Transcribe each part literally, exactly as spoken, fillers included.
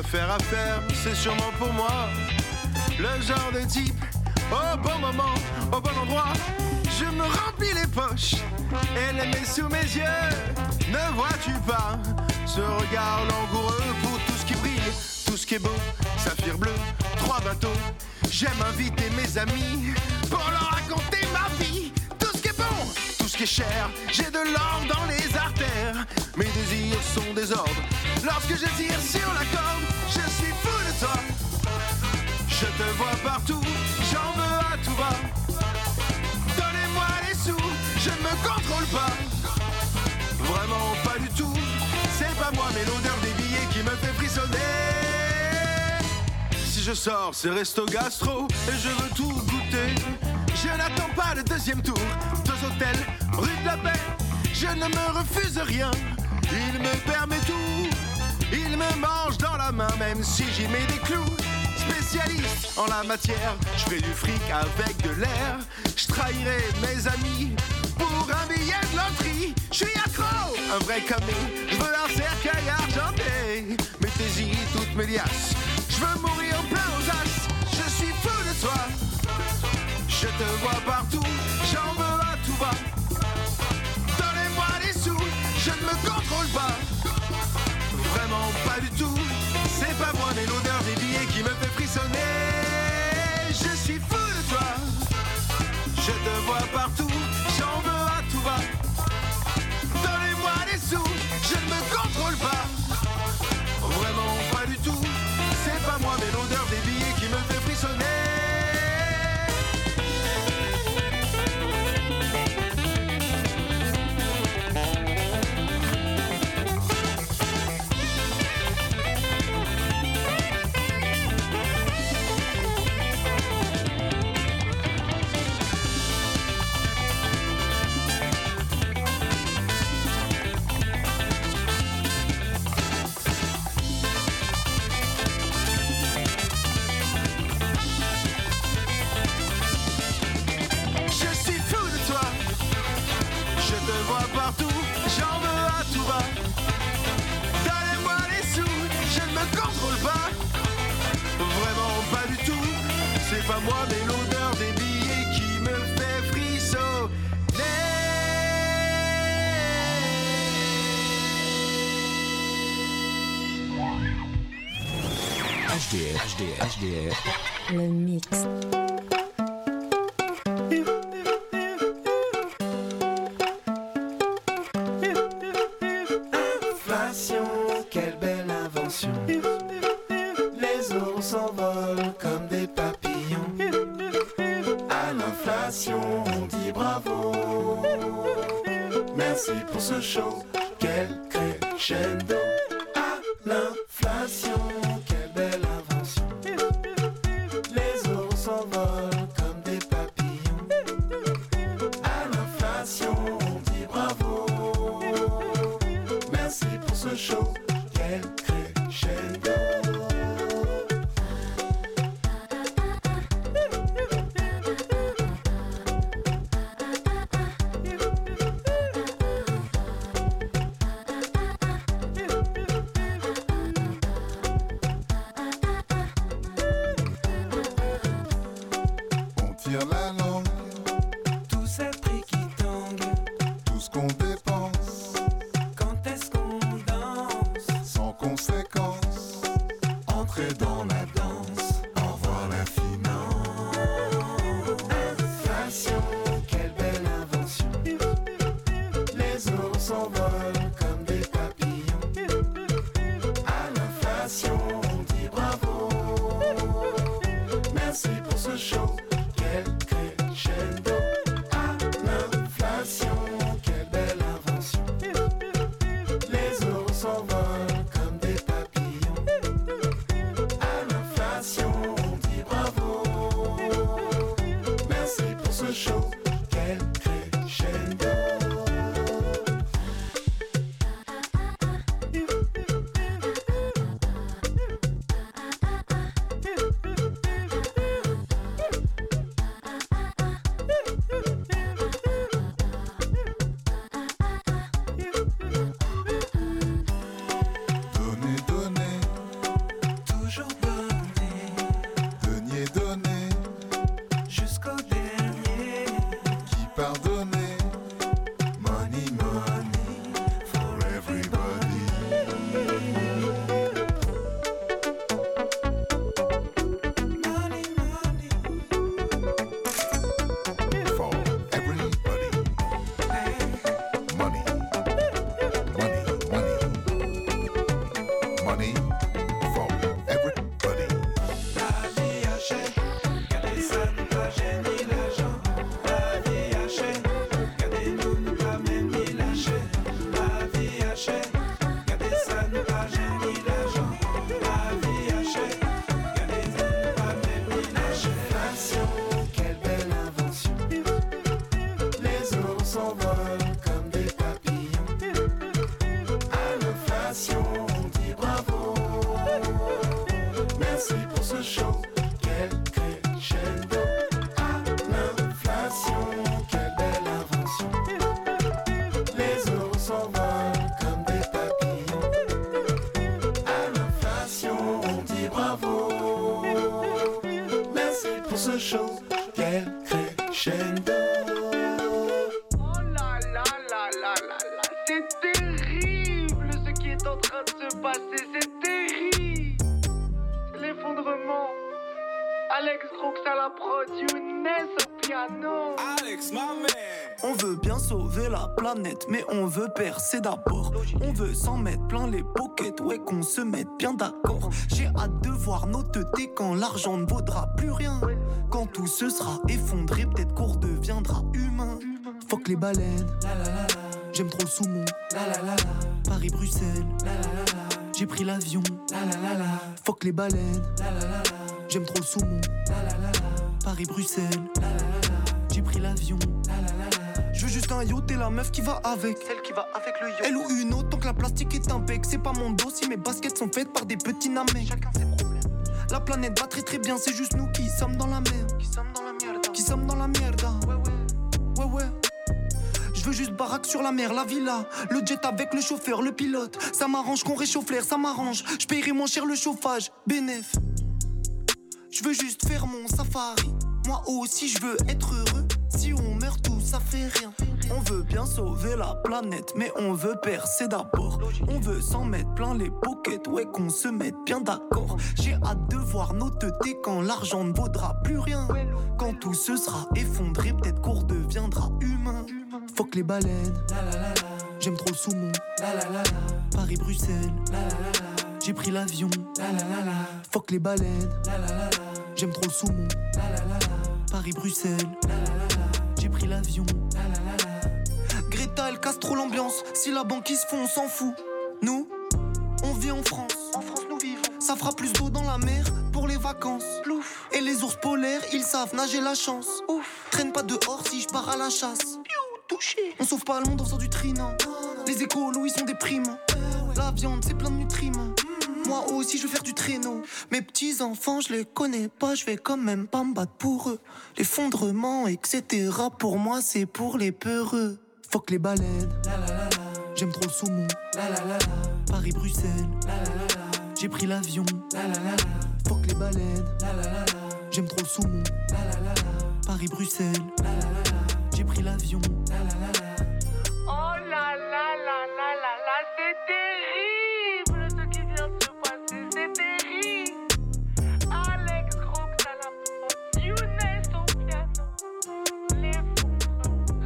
affaire à faire, c'est sûrement pour moi. Le genre de type, au bon moment, au bon endroit. Je me remplis les poches, elle met sous mes yeux. Ne vois-tu pas ce regard langoureux pour tout ce qui brille, tout ce qui est beau, saphir bleu, trois bateaux. J'aime inviter mes amis pour leur raconter ma vie. Tout ce qui est bon, tout ce qui est cher, j'ai de l'or dans les artères. Mes désirs sont désordres. Lorsque je tire sur la corde, je suis fou de toi. Je te vois partout, j'en veux à tout va. Donnez-moi les sous, je ne me contrôle pas. Vraiment pas du tout, c'est pas moi mais l'odeur des billets qui me fait frissonner. Si je sors, c'est resto gastro et je veux tout goûter. Je n'attends pas le deuxième tour, deux hôtels, rue de la Paix. Je ne me refuse rien, il me permet tout. Il me mange dans la main même si j'y mets des clous. Spécialiste en la matière, je fais du fric avec de l'air. Je trahirai mes amis pour un billet de loterie. Je suis accro, un vrai camé, je veux un cercueil argenté. Mettez-y toutes mes liasses, je veux mourir plein aux as. Je suis fou de toi, je te vois partout, j'en veux à tout va. Donnez-moi les sous, je ne me contrôle pas. Vraiment pas du tout, c'est pas moi mais l'odeur des billets qui me fait frissonner. Je suis fou de toi, je te vois partout, j'en veux à tout va. Donnez-moi les sous, je ne me contrôle pas. Vraiment pas du tout, c'est pas moi mais l'odeur des billets qui me fait frissonner. C'est pas moi mais l'odeur des billets qui me fait frissonner. H D R, H D R, H D R. Le mix. Inflation, quelle belle invention. Les euros s'envolent comme des papillons. À l'inflation, on dit bravo. Merci pour ce show, quel crescendo. À l'inflation, quelle belle invention. Les euros s'envolent comme des papillons. À l'inflation, on dit bravo. Merci pour ce show, quel crescendo. s'envolent comme des papillons. À Merci pour ce show. Quel crescendo. À l'inflation, quelle belle invention. Les euros s'envolent comme des papillons. À l'inflation, on dit bravo. Merci pour ce show. Quel crescendo. Oh là là là là là là, c'est terrible ce qui est en train de se passer, c'est terrible. L'effondrement. Alex Rox à la prod, Younes au piano. Alex, ma mère. On veut bien sauver la planète, mais on veut percer d'abord. On veut s'en mettre plein les pockets, ouais qu'on se mette bien d'accord. J'ai hâte de voir nos teutés quand l'argent ne vaudra plus rien. Quand tout se sera effondré, peut-être qu'on redeviendra humain. Fuck les baleines, j'aime trop le saumon. Paris-Bruxelles, j'ai pris l'avion. Fuck les baleines, j'aime trop le saumon. Paris-Bruxelles, j'ai pris l'avion. Je veux juste un yacht et la meuf qui va avec. Celle qui va avec le yacht. Elle ou une autre, tant que la plastique est impec. C'est pas mon dos si mes baskets sont faites par des petits namecs. Chacun ses problèmes. La planète va très très bien, c'est juste nous qui sommes dans la merde. Qui sommes dans la merde. Qui sommes dans la merde. Ouais ouais. Ouais ouais. Je veux juste baraque sur la mer, la villa. Le jet avec le chauffeur, le pilote. Ça m'arrange qu'on réchauffe l'air, ça m'arrange. Je paierai moins cher le chauffage, bénéf. Je veux juste faire mon safari. Moi aussi je veux être heureux. Si on meurt tout ça fait rien. On veut bien sauver la planète, mais on veut percer d'abord. On veut s'en mettre plein les pockets, ouais qu'on se mette bien d'accord. J'ai hâte de voir nos teutés quand l'argent ne vaudra plus rien. Quand tout se sera effondré, peut-être qu'on redeviendra humain. Fuck les baleines, j'aime trop le saumon. Paris-Bruxelles, j'ai pris l'avion. Fuck les baleines, j'aime trop le saumon. Paris-Bruxelles, j'ai pris l'avion. Greta, elle casse trop l'ambiance. Si la banquise fond, on s'en fout. Nous, on vit en France. En France nous vivons. Ça fera plus d'eau dans la mer pour les vacances. Plouf. Et les ours polaires, ils savent nager la chance. Ouf. Traîne pas dehors si je pars à la chasse. Piou, touché. On sauve pas le monde en faisant du trinant. Les écolos, ils sont déprimants. La viande, c'est plein de nutriments. Moi aussi je veux faire du traîneau. Mes petits enfants je les connais pas, je vais quand même pas me battre pour eux. L'effondrement etc, pour moi c'est pour les peureux. Fuck les baleines, j'aime trop le saumon. Paris-Bruxelles, j'ai pris l'avion. Fuck les baleines, j'aime trop le saumon. Paris-Bruxelles, j'ai pris l'avion. Oh là là là là là là, c'est terrible ce qui vient de se passer, c'est terrible. Alex Rox à la prod, Younes au piano, l'effondrement.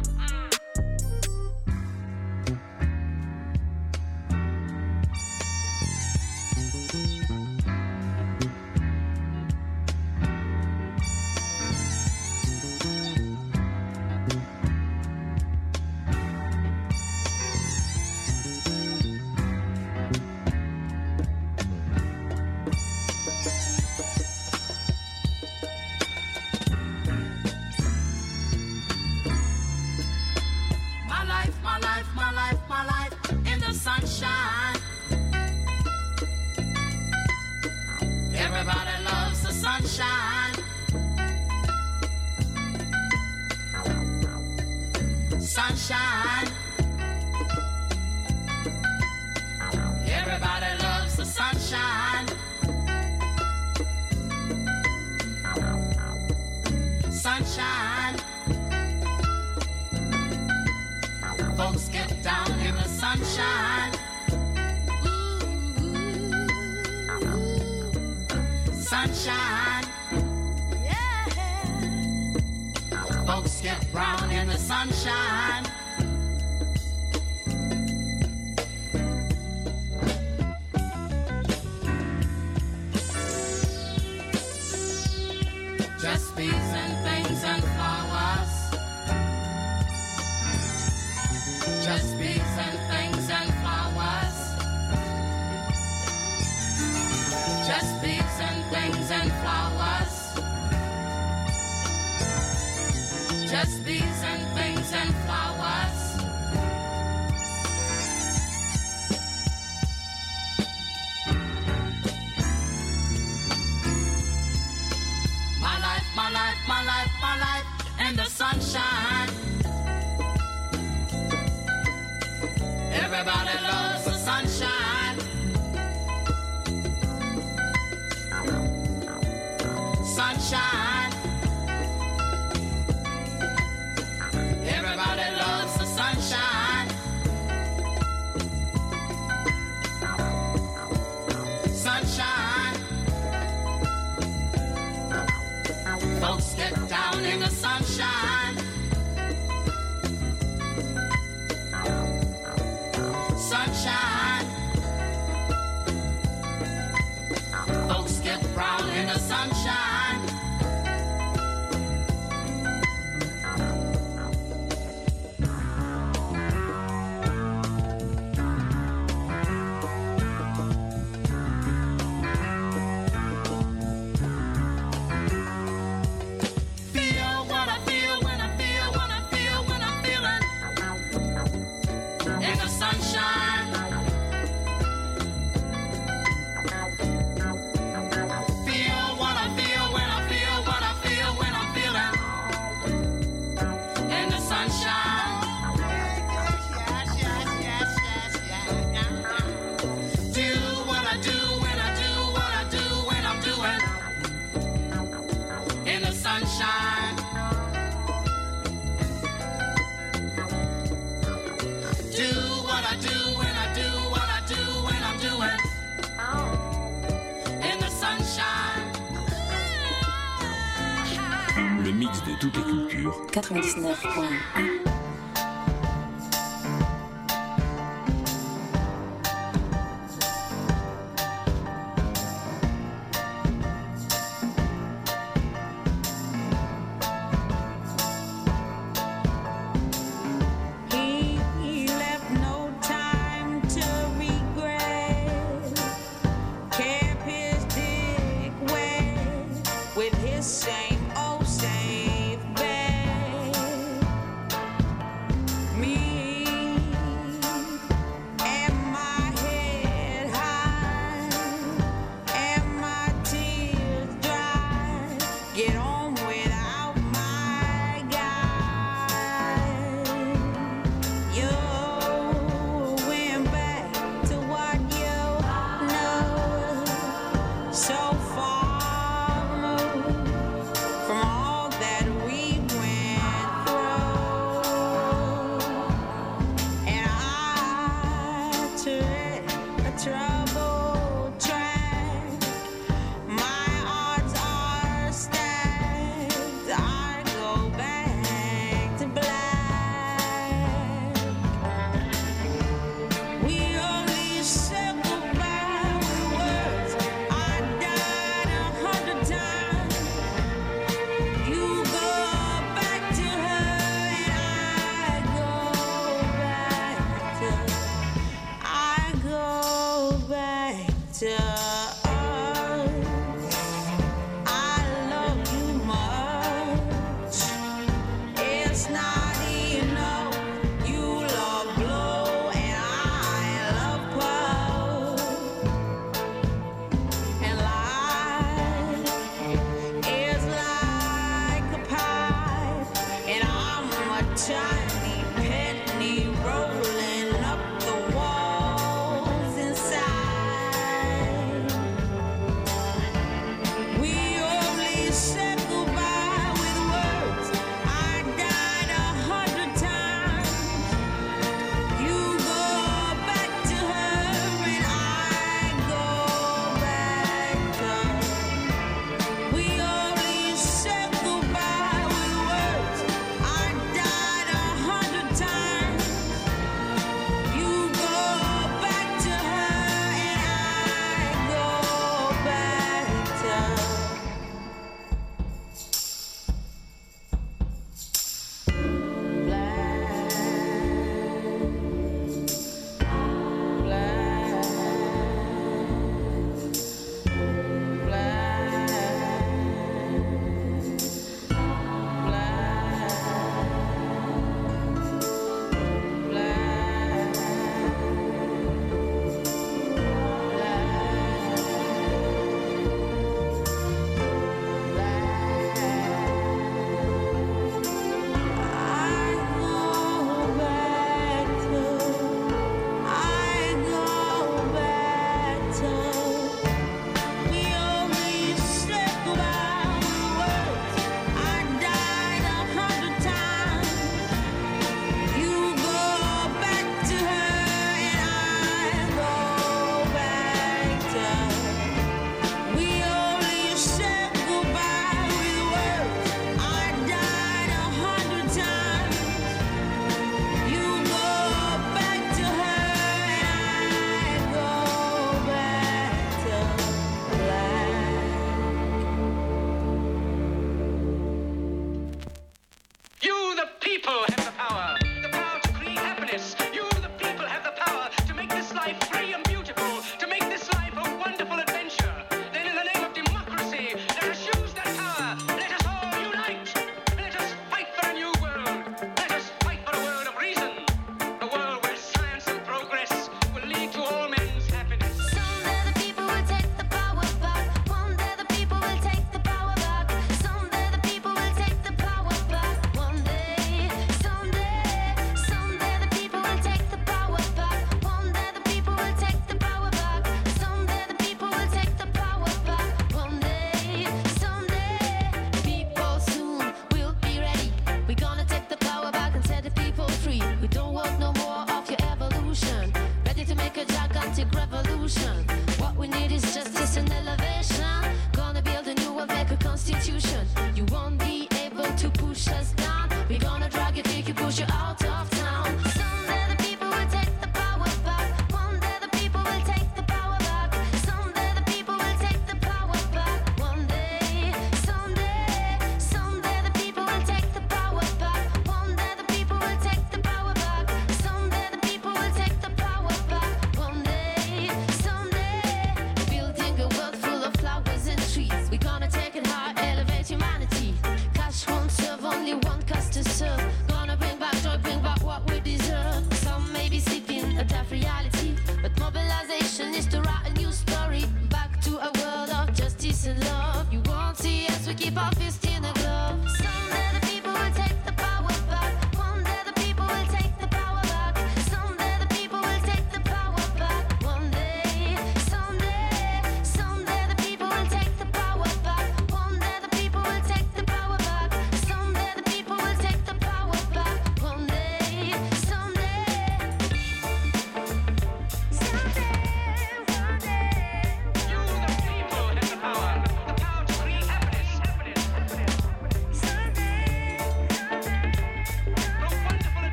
Sunshine. Everybody loves the sunshine. Sunshine. Everybody loves the sunshine. Sunshine. Folks get down in the sunshine. Sunshine. Yeah. Folks get brown in the sunshine. Just bees and things and flowers. Just bees and things and flowers. Just bees and things and flowers. Just bees and things and flowers. Everybody loves the sunshine. Sunshine. Everybody loves the sunshine. Sunshine. Folks get down in the sunshine. Sunshine. Folks get brown in the sunshine. Feel what I feel when I feel what I feel when I'm feeling in the sunshine. Feel what I feel when I feel what I feel when I'm feeling in the sunshine. Yes, yes, yes, yes, yes, yeah, yeah. Do what I do when I do what I do when I'm doing in the sunshine. Do what I do when I do what I do when I'm doing in the sunshine. Le mix de toutes les cultures. quatre-vingt-dix-neuf point un. He left no time to regret. Kept his dick wet with his same old safe bet. Me and my head high and my tears dry. Get on without my guy. You went back to what you know. So far removed from all that we went through. And I tread a troubled track. My odds are stacked. I go back to black. We only said goodbye with words. I died.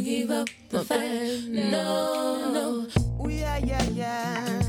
give up the fight. No, no. Ooh yeah, yeah, yeah.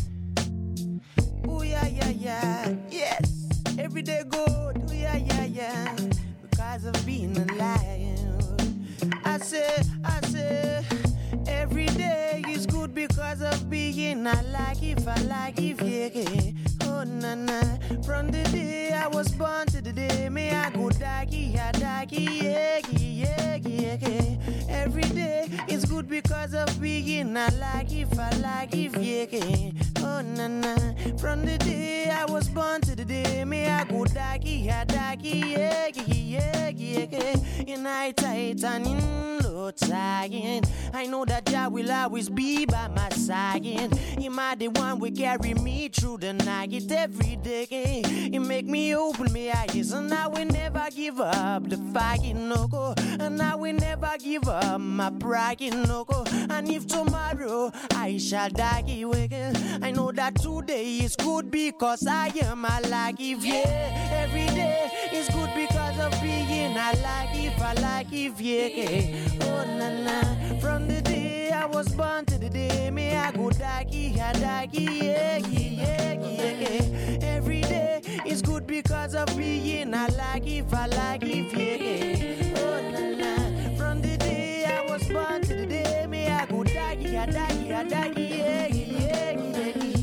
Ooh yeah, yeah, yeah. Yes, every day good. Ooh yeah, yeah, yeah. Because of being alive. I say, I say, every day is good because of being alive. If I like, if yeah, yeah. Oh na na. From the day I was born to the day me I go die, yeah, die, yeah, yeah, yeah, yeah. Every day is good because of being alive. If I like, if yeah, yeah. Oh na na. From the day I was born to the day me I go die, yeah, die, yeah, yeah, yeah, yeah. In high tight and in low tide, I know that Jah will always be by my side. He might the one will carry me through the night every day. He make me open my eyes, and I will never give up the fight, no go. And I will never give up my pride, no go. And if tomorrow I shall die, I know that today is good because I am alive. Yeah, every day is good because of being alive. If I like, if yeah, oh na na. From the day I was born to the day me I go die, yeah, die, yeah, yeah, yeah, yeah. Every day is good because of being alive. If I like, if yeah, oh na na. From the day I was born to the day me I go die, yeah, die, yeah, die, yeah, yeah, yeah, yeah.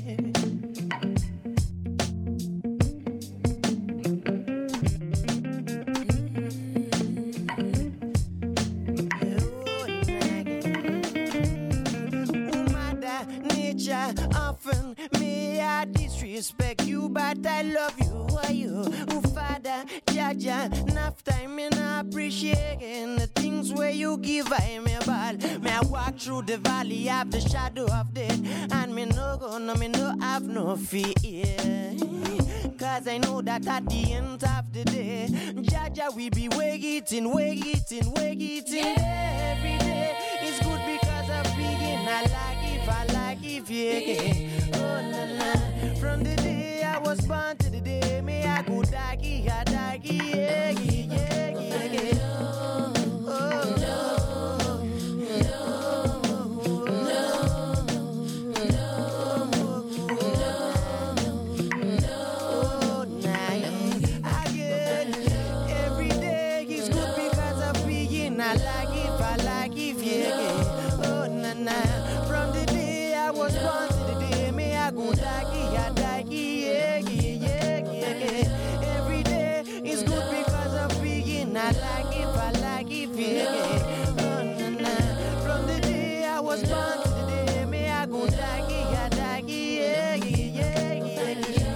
Often may I disrespect you, but I love you. Why you, oh Father, Jaja, enough time and I appreciate the things where you give I am a ball. May I walk through the valley of the shadow of death, and me no gonna, me no have no fear. Cause I know that at the end of the day, Jaja will be waiting, waiting, waiting. Yeah. Every day is good because of being alive. If I like, if yeah, oh na na. From the day I was born to the day me I go die, yeah, die, yeah, yeah, yeah, yeah. Oh no, no, no, no, no. Again, every day is good because of being alive. If I like, if yeah, oh na na. I was born to the day me I go die, yeah, die, yeah, yeah, yeah, yeah. Every day is good because of being I like if I like if yeah, oh na na. From the day I was born to the day me I go die, yeah, die, yeah, yeah, yeah, yeah.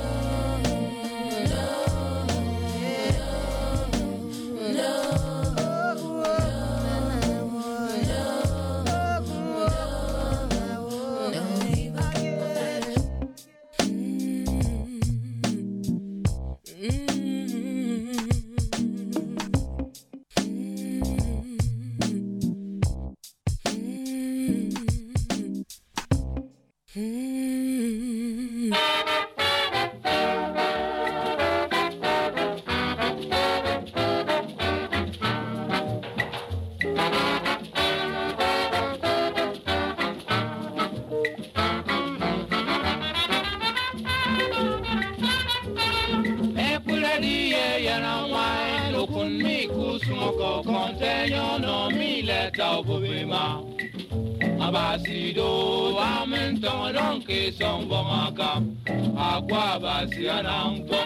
Abasido amento donke son bomaka agua basianampo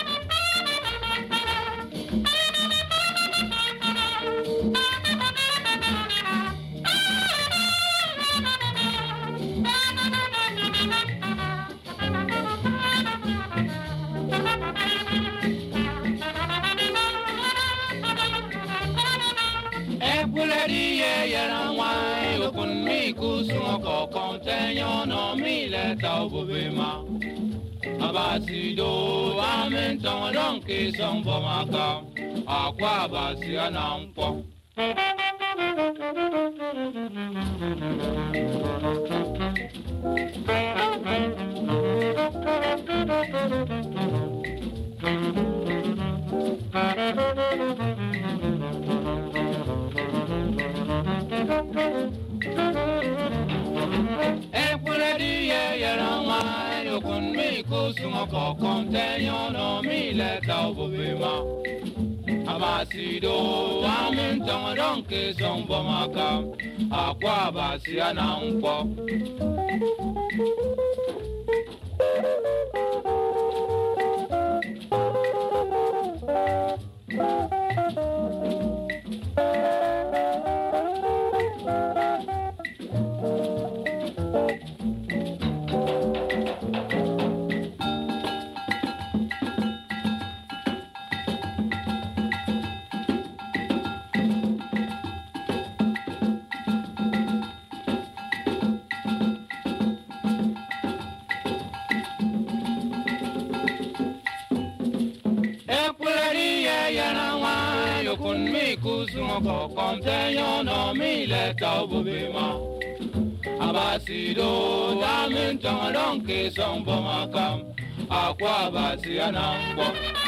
Abasido amento donke son bomaka agua basianampo moko kontenyo no mileta obubima abasido amentong donke son bomaka akwa basiana mpo Moko kontenyo no mileta obubima abasido amentong donke son bomaka akwa basiana mbo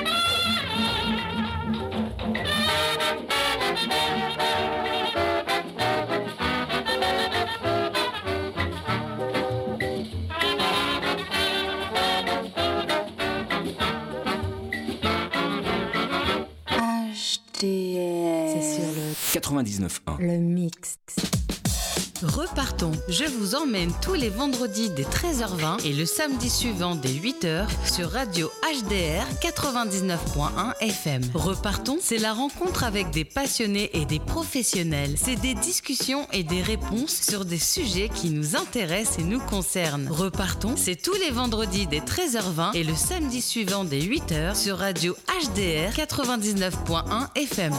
quatre-vingt-dix-neuf un. Le mix. Repartons. Je vous emmène tous les vendredis dès treize heures vingt et le samedi suivant dès huit heures sur Radio H D R quatre-vingt-dix-neuf point un F M. Repartons, c'est la rencontre avec des passionnés et des professionnels. C'est des discussions et des réponses sur des sujets qui nous intéressent et nous concernent. Repartons, c'est tous les vendredis dès treize heures vingt et le samedi suivant dès huit heures sur Radio H D R quatre-vingt-dix-neuf point un F M.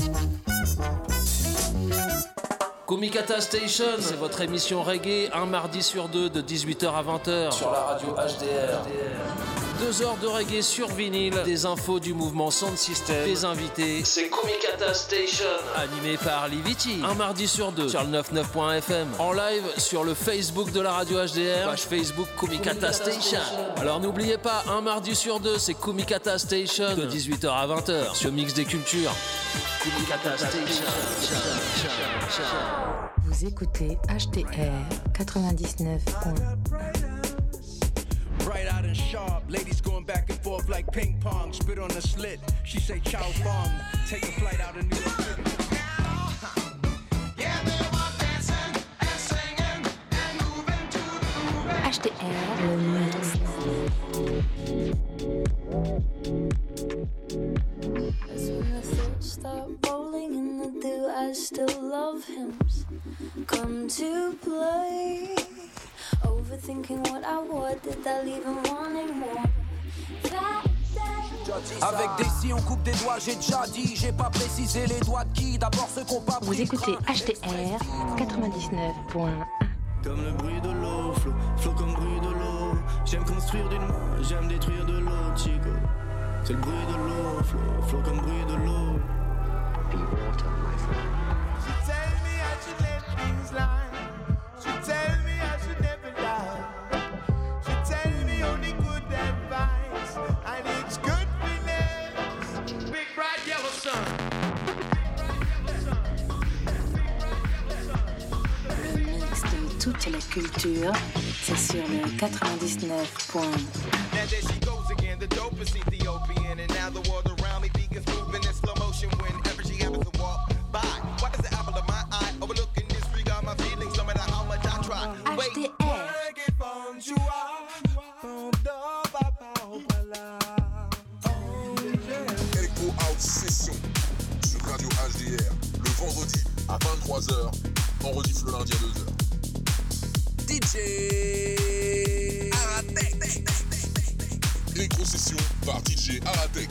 Kumikata Station, c'est votre émission reggae, un mardi sur deux de dix-huit heures à vingt heures sur la radio H D R. Deux heures de reggae sur vinyle, des infos du mouvement Sound System, des invités. C'est Kumikata Station, animé par Liviti, un mardi sur deux sur le quatre-vingt-dix-neuf point F M. En live sur le Facebook de la radio H D R, page Facebook Kumikata Station. Alors n'oubliez pas, un mardi sur deux, c'est Kumikata Station de dix-huit heures à vingt heures sur Mix des Cultures. Kumikata Station. Vous écoutez H T R quatre-vingt-dix-neuf point un. Bright out and sharp, ladies going back and forth like ping pong. Spit on the slit, she say chow fong. Take a flight out of New York City. H T R, le mix. As when the thoughts start rolling in the dew, I still love hymns come to play. Overthinking what I would, did I leave him wanting more? That Avec des si on coupe des doigts, j'ai déjà dit, j'ai pas précisé les doigts de qui, d'abord ceux qu'on pas pris. Vous écoutez H T R quatre-vingt-dix-neuf point un. Comme le bruit de l'eau, flot, flot comme bruit de l'eau. J'aime construire d'une main, j'aime détruire de l'eau, chico. C'est le bruit de l'eau, flot, flot comme bruit de l'eau. Be water, my friend. She tell me I should let things lie. She tell me I should never die. She tell me only good advice, and it's good feelings. Big bright yellow sun. Le mix de toute la culture, c'est sur le quatre-vingt-dix-neuf point un. Now there she goes again, the dopest Ethiopian, and now the world around me begins moving in slow motion whenever she happens to walk by. Why does the apple of my eye overlooking disregard my feelings, no matter how much I try? Wait, Echo Out Session sur Radio H D R le vendredi à vingt-trois heures, on rediff le lundi à deux heures. D J Aratek. Électro-session par D J Aratek.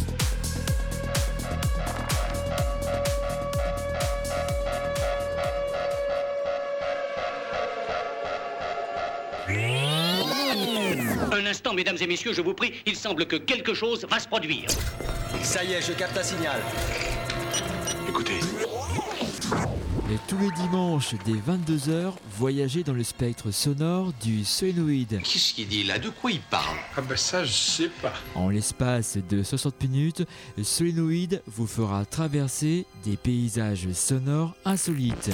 Un instant, mesdames et messieurs, je vous prie, il semble que quelque chose va se produire. Ça y est, je capte un signal. Écoutez. Et tous les dimanches dès vingt-deux heures, voyagez dans le spectre sonore du Solenoid. Qu'est-ce qu'il dit là? De quoi il parle? Ah bah ça, je sais pas. En l'espace de soixante minutes, Solenoid vous fera traverser des paysages sonores insolites.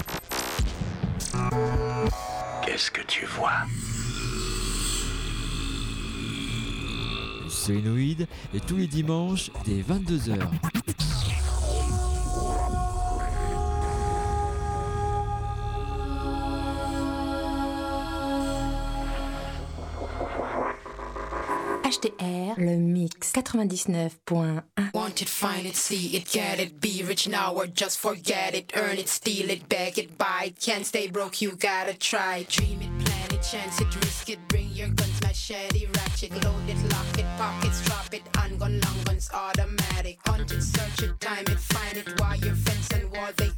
Qu'est-ce que tu vois? Solénoïde et tous les dimanches dès vingt-deux heures. H D R, le mix quatre-vingt-dix-neuf point un. Want it, find it, see it, get it, be rich now or just forget it, earn it, steal it, beg it, buy it, can't stay broke, you gotta try it, dream it, plan it, chance it, risk it, bring your guns, machete, ratchet, load it, lock it, pockets, drop it, handgun, long guns, automatic, hunt it, search it, time it, find it, while your fence and war, they